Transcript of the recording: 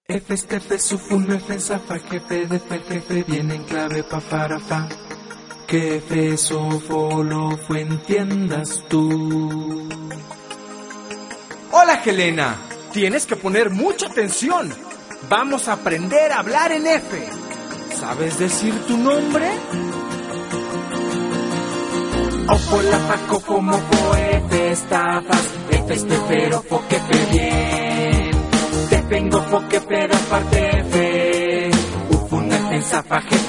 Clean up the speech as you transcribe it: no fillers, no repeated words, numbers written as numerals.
F, estefe, sufun, F, zafa, jefe, defe, jefe, viene en clave, pa, para, fa. Que F, sofo, lo, fue, entiendas tú. Hola, Helena. Tienes que poner mucha atención. Vamos a aprender a hablar en F. ¿Sabes decir tu nombre? Ofo, la, fa, cofo, mofo, F, estafas, F, estefero, fo, que fe, bien. Te vengo, fo, que fe, da parte, F. Ufun, F, zafa, jefe,